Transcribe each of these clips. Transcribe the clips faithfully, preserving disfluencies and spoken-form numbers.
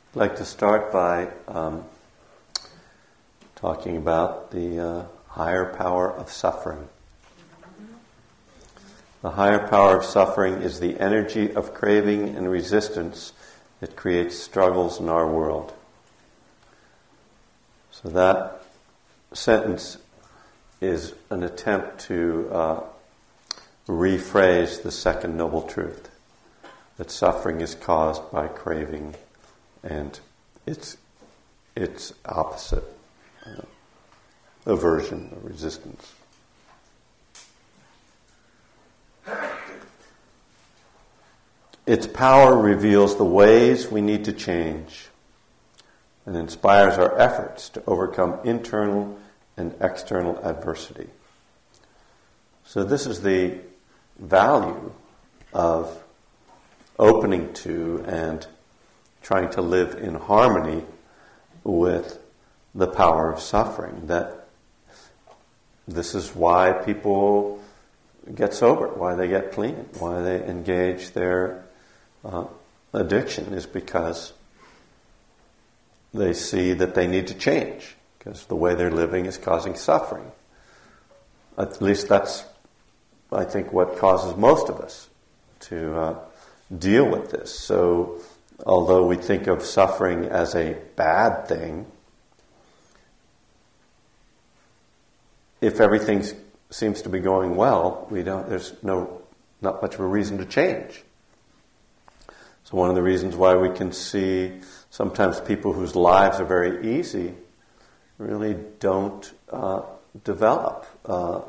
I'd like to start by um, talking about the uh, higher power of suffering. The higher power of suffering is the energy of craving and resistance that creates struggles in our world. So that sentence is an attempt to uh, rephrase the second noble truth, that suffering is caused by craving and its its opposite, uh, aversion or resistance. Its power reveals the ways we need to change and inspires our efforts to overcome internal and external adversity. So this is the value of opening to and trying to live in harmony with the power of suffering. That this is why people get sober, why they get clean, why they engage their uh, addiction, is because they see that they need to change, because the way they're living is causing suffering. At least that's, I think, what causes most of us to uh, deal with this. So although we think of suffering as a bad thing, if everything seems to be going well, we don't. There's no not much of a reason to change. So one of the reasons why we can see sometimes people whose lives are very easy really don't uh, develop uh,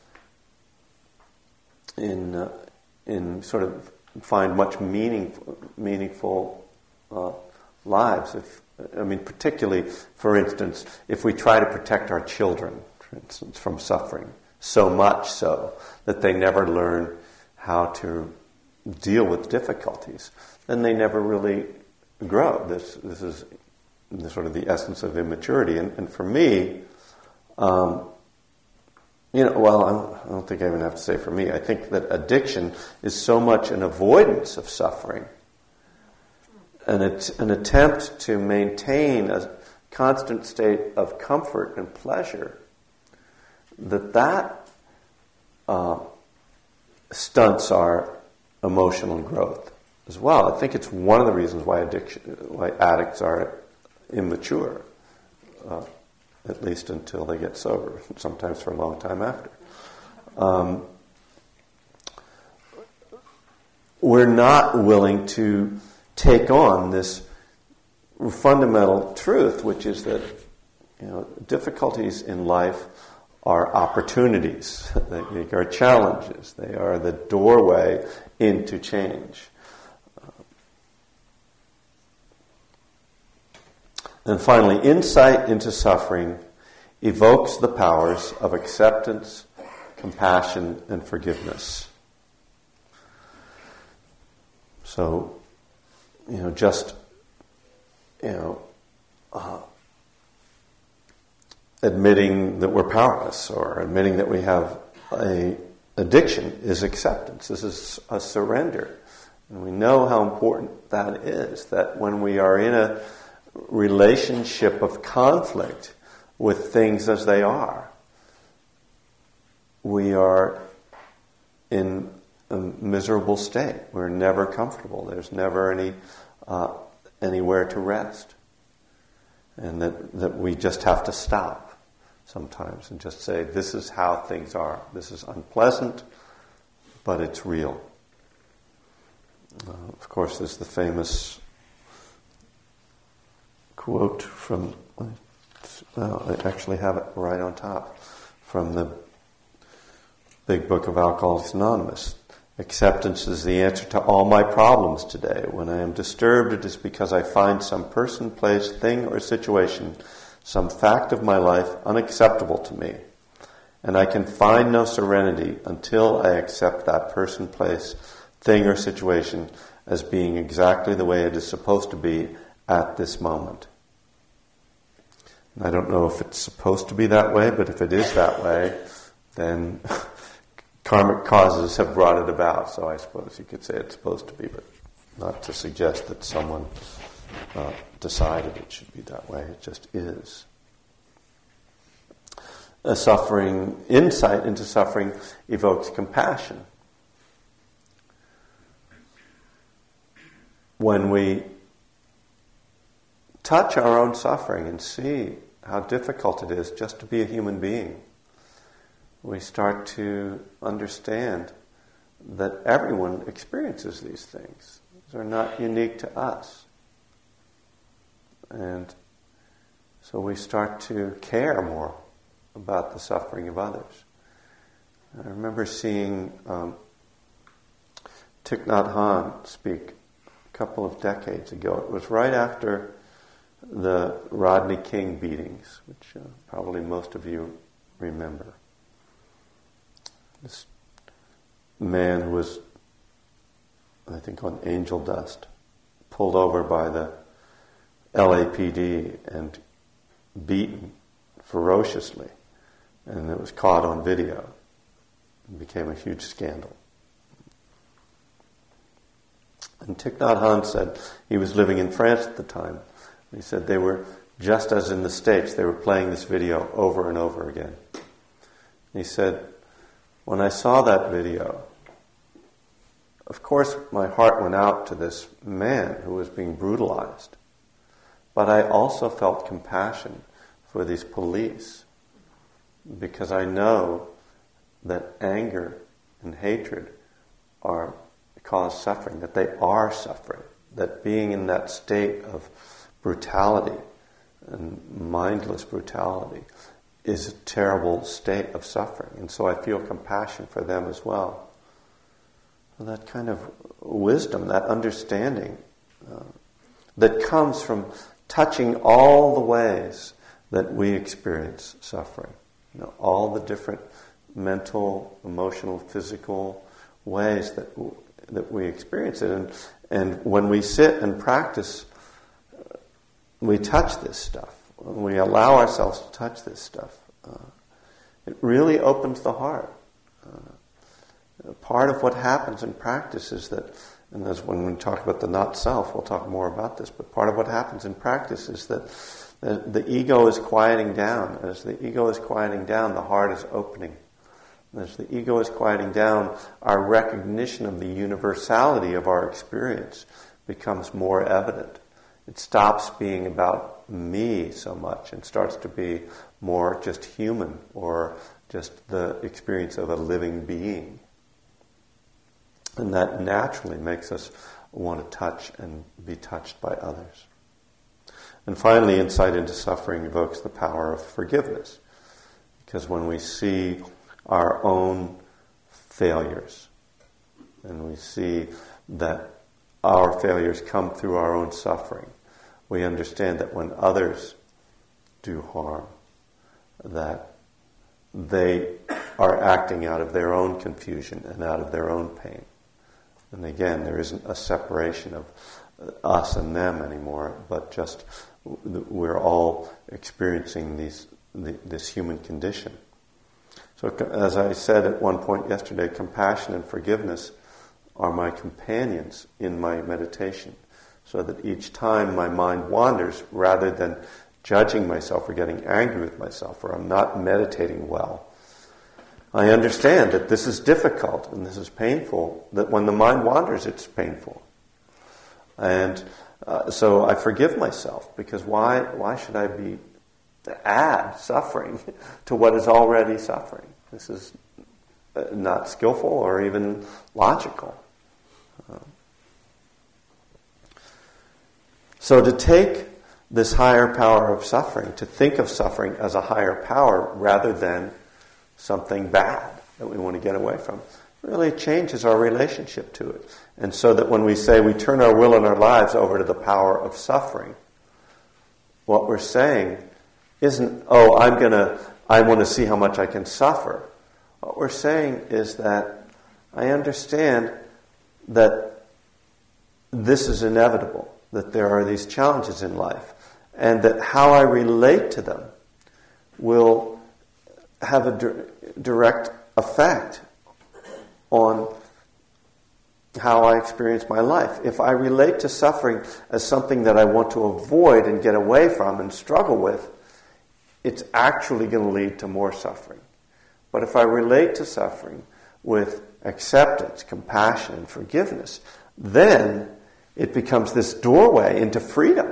in uh, in sort of find much meaningful meaningful uh, lives. If I mean, particularly, for instance, if we try to protect our children, for instance, from suffering, so much so that they never learn how to deal with difficulties, then they never really grow. This this is the, sort of the essence of immaturity. And, and for me, um, you know, well, I don't, I don't think I even have to say for me. I think that addiction is so much an avoidance of suffering, and it's an attempt to maintain a constant state of comfort and pleasure, that that uh, stunts our emotional growth as well. I think it's one of the reasons why addiction, why addicts are immature, uh, at least until they get sober, sometimes for a long time after. Um, we're not willing to take on this fundamental truth, which is that, you know, difficulties in life are opportunities. They are challenges. They are the doorway into change. And finally, insight into suffering evokes the powers of acceptance, compassion, and forgiveness. So, you know, just, you know, uh, admitting that we're powerless or admitting that we have a addiction is acceptance. This is a surrender. And we know how important that is, that when we are in a relationship of conflict with things as they are, we are in a miserable state. We're never comfortable. There's never any uh, anywhere to rest. And that, that we just have to stop sometimes and just say, this is how things are. This is unpleasant, but it's real. Uh, of course, there's the famous quote from, well, I actually have it right on top, from the big book of Alcoholics Anonymous. Acceptance is the answer to all my problems today. When I am disturbed, it is because I find some person, place, thing, or situation, some fact of my life unacceptable to me. And I can find no serenity until I accept that person, place, thing, or situation as being exactly the way it is supposed to be at this moment. And I don't know if it's supposed to be that way, but if it is that way, then karmic causes have brought it about. So I suppose you could say it's supposed to be, but not to suggest that someone uh, decided it should be that way. It just is. A suffering, insight into suffering evokes compassion. When we touch our own suffering and see how difficult it is just to be a human being, we start to understand that everyone experiences these things. They're not unique to us. And so we start to care more about the suffering of others. I remember seeing um, Thich Nhat Hanh speak a couple of decades ago. It was right after the Rodney King beatings, which uh, probably most of you remember. This man who was, I think, on angel dust, pulled over by the L A P D and beaten ferociously, and it was caught on video. It became a huge scandal. And Thich Nhat Hanh said he was living in France at the time. He said they were, just as in the States, they were playing this video over and over again. He said, when I saw that video, of course my heart went out to this man who was being brutalized. But I also felt compassion for these police, because I know that anger and hatred are cause suffering, that they are suffering, that being in that state of brutality and mindless brutality is a terrible state of suffering. And so I feel compassion for them as well. And that kind of wisdom, that understanding uh, that comes from touching all the ways that we experience suffering. You know, all the different mental, emotional, physical ways that w- that we experience it. And, and when we sit and practice, we touch this stuff. When we allow ourselves to touch this stuff, uh, it really opens the heart. Uh, part of what happens in practice is that, and as when we talk about the not-self, we'll talk more about this, but part of what happens in practice is that the, the ego is quieting down. As the ego is quieting down, the heart is opening. As the ego is quieting down, our recognition of the universality of our experience becomes more evident. It stops being about me so much and starts to be more just human, or just the experience of a living being. And that naturally makes us want to touch and be touched by others. And finally, insight into suffering evokes the power of forgiveness. Because when we see our own failures, and we see that our failures come through our own suffering, we understand that when others do harm, that they are acting out of their own confusion and out of their own pain. And again, there isn't a separation of us and them anymore, but just we're all experiencing these, this human condition. So as I said at one point yesterday, compassion and forgiveness are my companions in my meditation, so that each time my mind wanders, rather than judging myself or getting angry with myself, or I'm not meditating well, I understand that this is difficult and this is painful, that when the mind wanders, it's painful. And uh, so I forgive myself, because why, why should I be add suffering to what is already suffering? This is not skillful or even logical. Um, so to take this higher power of suffering, to think of suffering as a higher power rather than something bad that we want to get away from, really changes our relationship to it. And so that when we say we turn our will and our lives over to the power of suffering, what we're saying isn't, oh, I'm going to, I want to see how much I can suffer. What we're saying is that I understand that this is inevitable, that there are these challenges in life, and that how I relate to them will have a di- direct effect on how I experience my life. If I relate to suffering as something that I want to avoid and get away from and struggle with, it's actually going to lead to more suffering. But if I relate to suffering with acceptance, compassion, and forgiveness, then it becomes this doorway into freedom.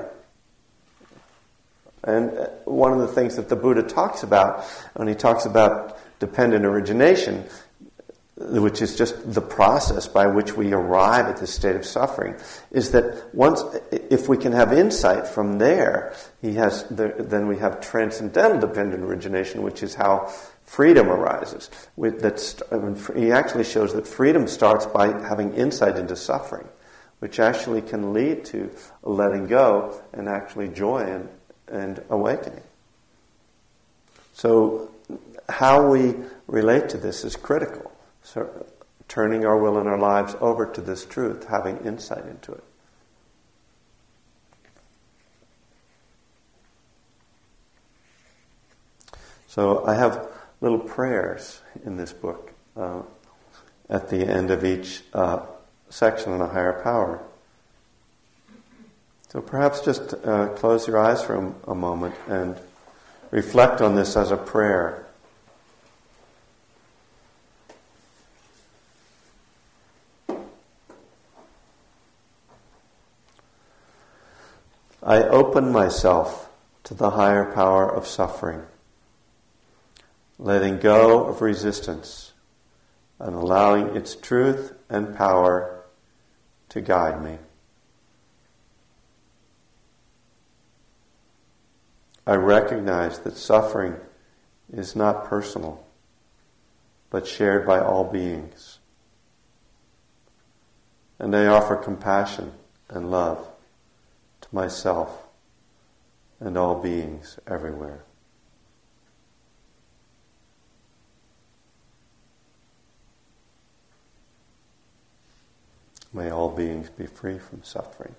And one of the things that the Buddha talks about, when he talks about dependent origination, which is just the process by which we arrive at this state of suffering, is that once, if we can have insight from there, he has, then we have transcendental dependent origination, which is how freedom arises. With that, I mean, he actually shows that freedom starts by having insight into suffering, which actually can lead to letting go and actually joy and, and awakening. So how we relate to this is critical. So turning our will and our lives over to this truth, having insight into it. So I have little prayers in this book uh, at the end of each uh, section on a higher power. So perhaps just uh, close your eyes for a, a moment and reflect on this as a prayer. I open myself to the higher power of suffering, letting go of resistance and allowing its truth and power to guide me. I recognize that suffering is not personal, but shared by all beings. And I offer compassion and love to myself and all beings everywhere. May all beings be free from suffering.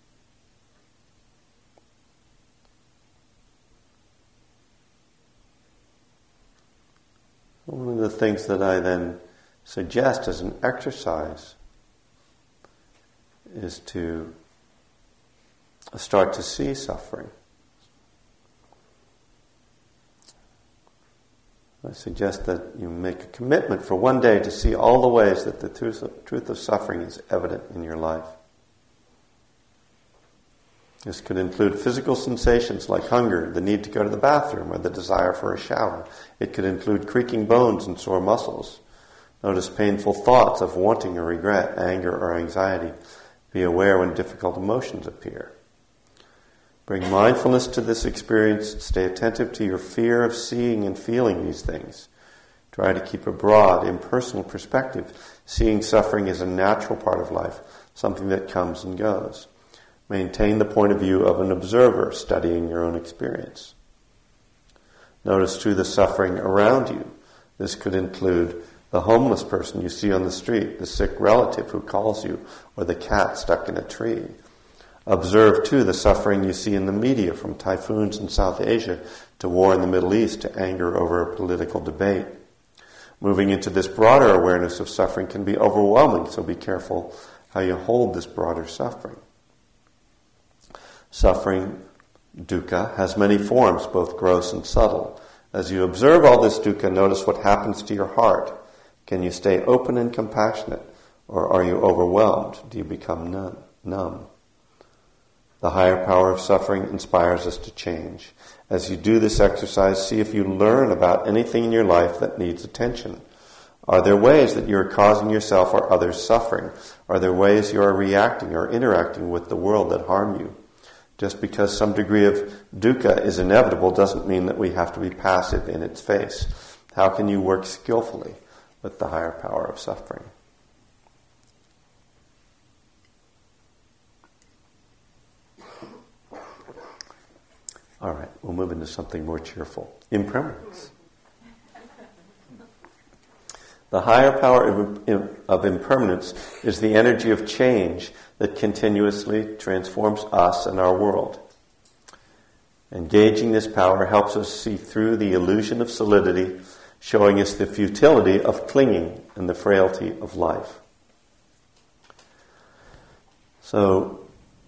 One of the things that I then suggest as an exercise is to start to see suffering. I suggest that you make a commitment for one day to see all the ways that the truth of, truth of suffering is evident in your life. This could include physical sensations like hunger, the need to go to the bathroom, or the desire for a shower. It could include creaking bones and sore muscles. Notice painful thoughts of wanting or regret, anger or anxiety. Be aware when difficult emotions appear. Bring mindfulness to this experience. Stay attentive to your fear of seeing and feeling these things. Try to keep a broad, impersonal perspective, seeing suffering as a natural part of life, something that comes and goes. Maintain the point of view of an observer studying your own experience. Notice too the suffering around you. This could include the homeless person you see on the street, the sick relative who calls you, or the cat stuck in a tree. Observe, too, the suffering you see in the media, from typhoons in South Asia to war in the Middle East to anger over a political debate. Moving into this broader awareness of suffering can be overwhelming, so be careful how you hold this broader suffering. Suffering, dukkha, has many forms, both gross and subtle. As you observe all this dukkha, notice what happens to your heart. Can you stay open and compassionate, or are you overwhelmed? Do you become numb? numb? The higher power of suffering inspires us to change. As you do this exercise, see if you learn about anything in your life that needs attention. Are there ways that you are causing yourself or others suffering? Are there ways you are reacting or interacting with the world that harm you? Just because some degree of dukkha is inevitable doesn't mean that we have to be passive in its face. How can you work skillfully with the higher power of suffering? All right, we'll move into something more cheerful. Impermanence. The higher power of, of impermanence is the energy of change that continuously transforms us and our world. Engaging this power helps us see through the illusion of solidity, showing us the futility of clinging and the frailty of life. So,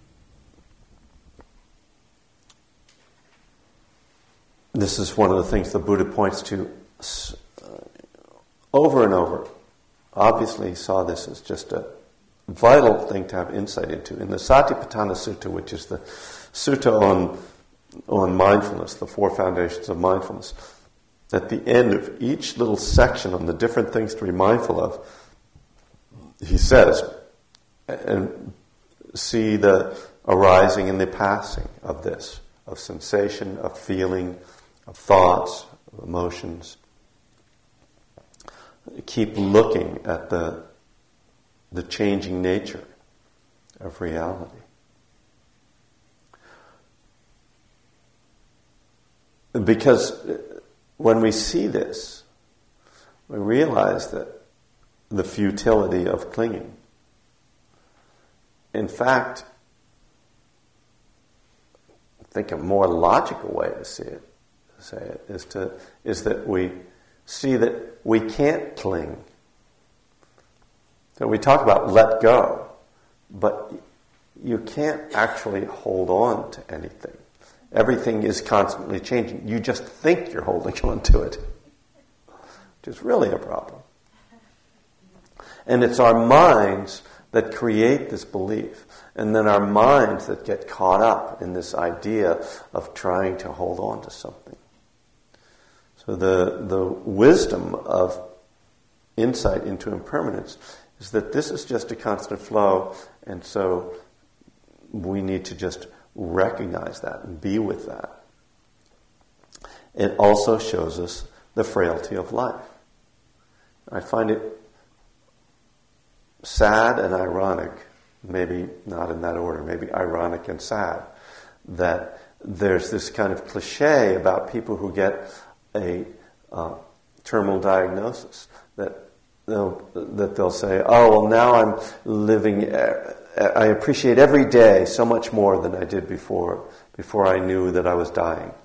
this is one of the things the Buddha points to uh, over and over. Obviously, he saw this as just a vital thing to have insight into. In the Satipatthana Sutta, which is the sutta on, on mindfulness, the four foundations of mindfulness, at the end of each little section on the different things to be mindful of, he says, and see the arising and the passing of this, of sensation, of feeling, of thoughts, of emotions. Keep looking at the the changing nature of reality. Because when we see this, we realize that the futility of clinging. In fact, I think a more logical way to see it, to say it, is to is that we see that we can't cling. So we talk about let go, but you can't actually hold on to anything. Everything is constantly changing. You just think you're holding on to it, which is really a problem. And it's our minds that create this belief, and then our minds that get caught up in this idea of trying to hold on to something. So the, the wisdom of insight into impermanence is that this is just a constant flow, and so we need to just recognize that and be with that. It also shows us the frailty of life. I find it sad and ironic, maybe not in that order, maybe ironic and sad, that there's this kind of cliche about people who get a uh, terminal diagnosis, that they'll, that they'll say, oh, well, now I'm living, I appreciate every day so much more than I did before, before I knew that I was dying.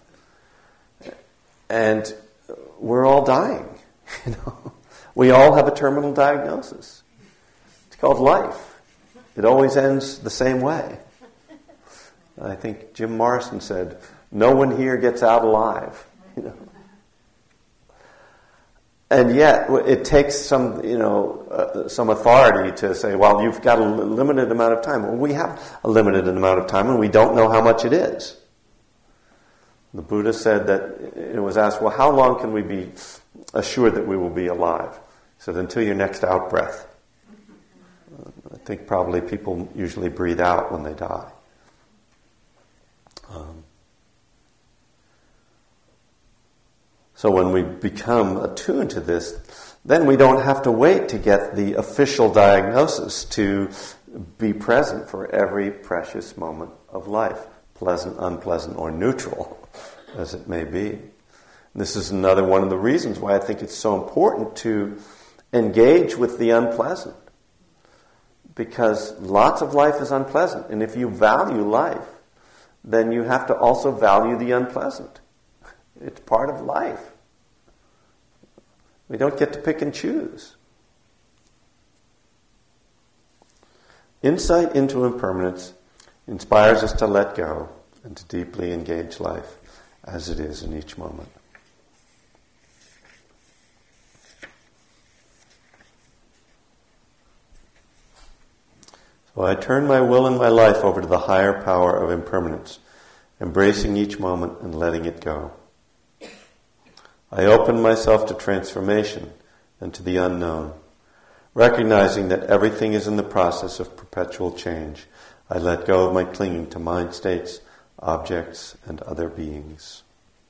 And we're all dying, you know. We all have a terminal diagnosis. It's called life. It always ends the same way. I think Jim Morrison said, no one here gets out alive, you know. And yet, it takes some, you know, uh, some authority to say, well, you've got a limited amount of time. Well, we have a limited amount of time, and we don't know how much it is. The Buddha said that, it was asked, well, how long can we be assured that we will be alive? He said, until your next out-breath. I think probably people usually breathe out when they die. Um, So when we become attuned to this, then we don't have to wait to get the official diagnosis to be present for every precious moment of life, pleasant, unpleasant, or neutral, as it may be. This is another one of the reasons why I think it's so important to engage with the unpleasant. Because lots of life is unpleasant, and if you value life, then you have to also value the unpleasant. It's part of life. We don't get to pick and choose. Insight into impermanence inspires us to let go and to deeply engage life as it is in each moment. So I turn my will and my life over to the higher power of impermanence, embracing each moment and letting it go. I open myself to transformation and to the unknown. Recognizing that everything is in the process of perpetual change, I let go of my clinging to mind states, objects, and other beings.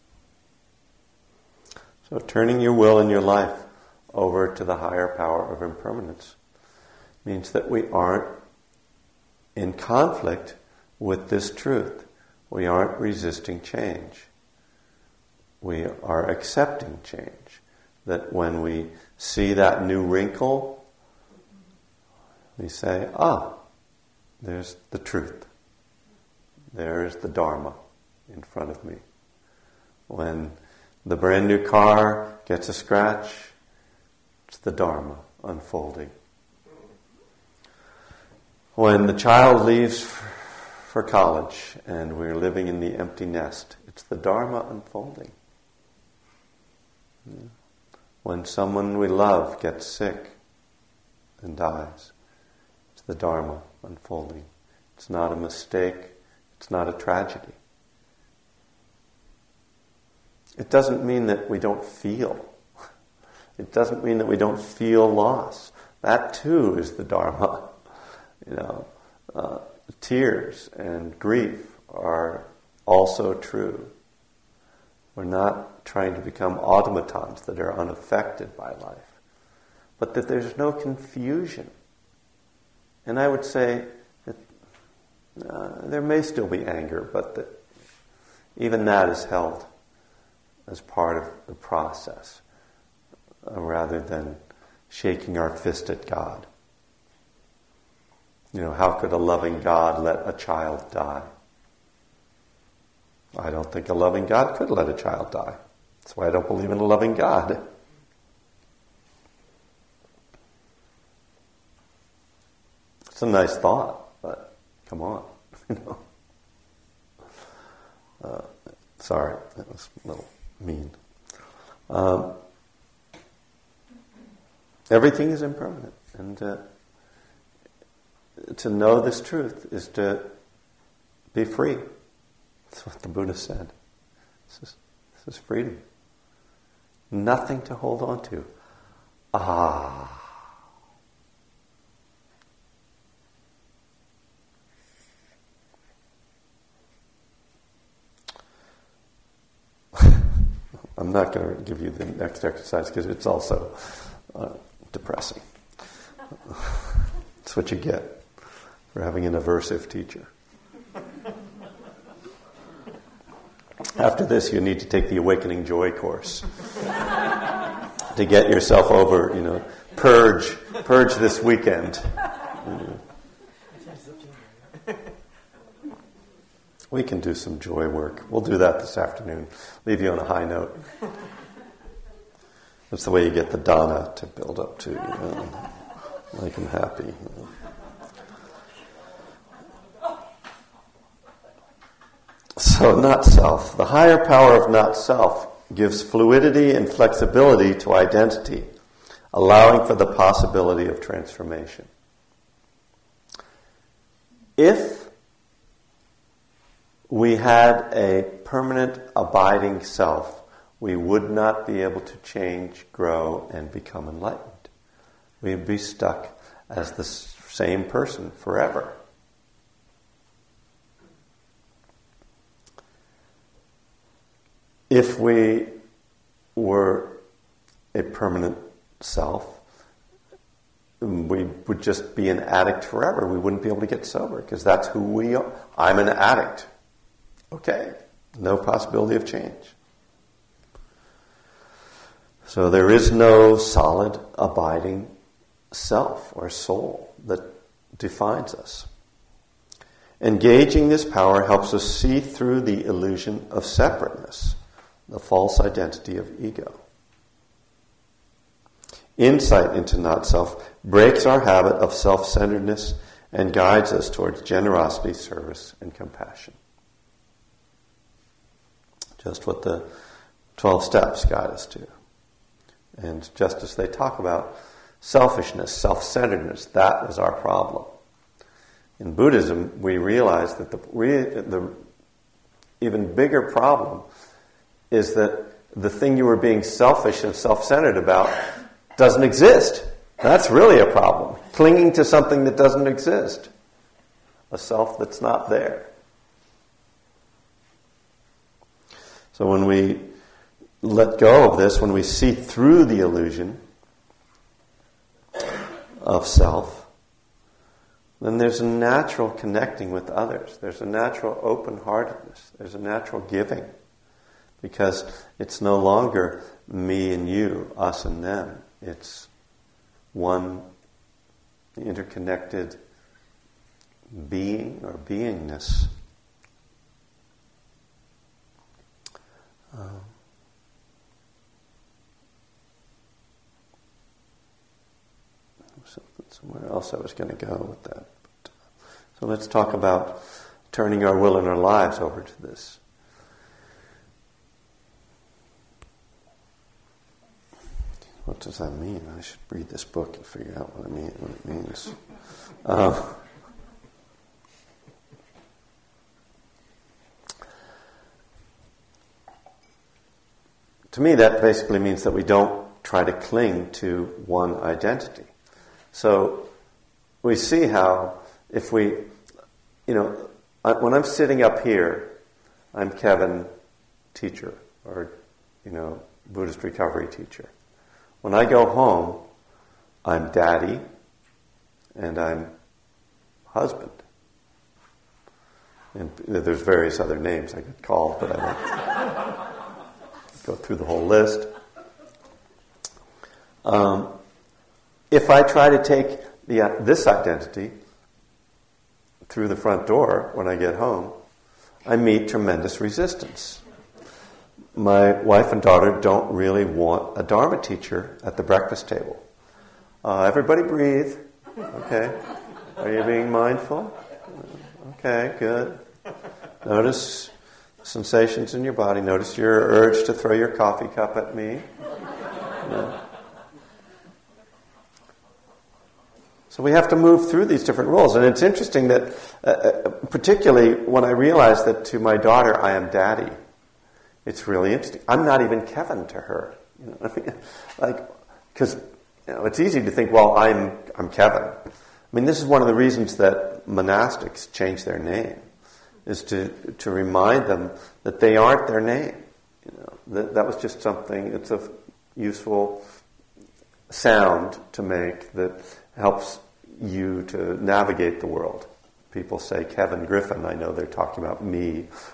So turning your will and your life over to the higher power of impermanence means that we aren't in conflict with this truth. We aren't resisting change. We are accepting change. That when we see that new wrinkle, we say, ah, there's the truth. There's the Dharma in front of me. When the brand new car gets a scratch, it's the Dharma unfolding. When the child leaves for college and we're living in the empty nest, it's the Dharma unfolding. When someone we love gets sick and dies, it's the Dharma unfolding. It's not a mistake. It's not a tragedy. It doesn't mean that we don't feel. It doesn't mean that we don't feel loss. That too is the Dharma. You know, uh, tears and grief are also true. We're not trying to become automatons that are unaffected by life, but that there's no confusion. And I would say that uh, there may still be anger, but that even that is held as part of the process, uh, rather than shaking our fist at God. You know, how could a loving God let a child die? I don't think a loving God could let a child die. That's why I don't believe in a loving God. It's a nice thought, but come on. You know. Uh, sorry, that was a little mean. Um, everything is impermanent, and uh, to know this truth is to be free. That's what the Buddha said. This is, this is freedom. Nothing to hold on to. Ah. I'm not going to give you the next exercise because it's also uh, depressing. That's what you get for having an aversive teacher. After this, you need to take the Awakening Joy course to get yourself over, you know, purge, purge this weekend. You know. We can do some joy work. We'll do that this afternoon. Leave you on a high note. That's the way you get the dana to build up to, you know, make them happy. You know. So, not self. The higher power of not self gives fluidity and flexibility to identity, allowing for the possibility of transformation. If we had a permanent abiding self, we would not be able to change, grow, and become enlightened. We'd be stuck as the same person forever. If we were a permanent self, we would just be an addict forever. We wouldn't be able to get sober because that's who we are. I'm an addict. Okay, no possibility of change. So there is no solid, abiding self or soul that defines us. Engaging this power helps us see through the illusion of separateness, the false identity of ego. Insight into not-self breaks our habit of self-centeredness and guides us towards generosity, service, and compassion. Just what the twelve steps guide us to. And just as they talk about selfishness, self-centeredness, that was our problem. In Buddhism, we realize that the, the even bigger problem is that the thing you were being selfish and self-centered about doesn't exist. That's really a problem. Clinging to something that doesn't exist. A self that's not there. So when we let go of this, when we see through the illusion of self, then there's a natural connecting with others. There's a natural open-heartedness. There's a natural giving. Because it's no longer me and you, us and them. It's one interconnected being or beingness. Um, something somewhere else I was going to go with that. But, So let's talk about turning our will and our lives over to this. What does that mean? I should read this book and figure out what it, mean, what it means. Uh, to me, that basically means that we don't try to cling to one identity. So we see how if we, you know, when I'm sitting up here, I'm Kevin, teacher, or, you know, Buddhist recovery teacher. When I go home, I'm daddy, and I'm husband. And there's various other names I could call, but I won't go through the whole list. Um, if I try to take the, uh, this identity through the front door when I get home, I meet tremendous resistance. My wife and daughter don't really want a Dharma teacher at the breakfast table. Uh, everybody breathe. Okay. Are you being mindful? Okay, good. Notice sensations in your body. Notice your urge to throw your coffee cup at me. Yeah. So we have to move through these different roles. And it's interesting that, uh, particularly when I realized that to my daughter, I am daddy, it's really interesting. I'm not even Kevin to her. You know, I mean, like, because you know, it's easy to think, well, I'm I'm Kevin. I mean, this is one of the reasons that monastics change their name, is to to remind them that they aren't their name. You know, that that was just something. It's a useful sound to make that helps you to navigate the world. People say Kevin Griffin, I know they're talking about me,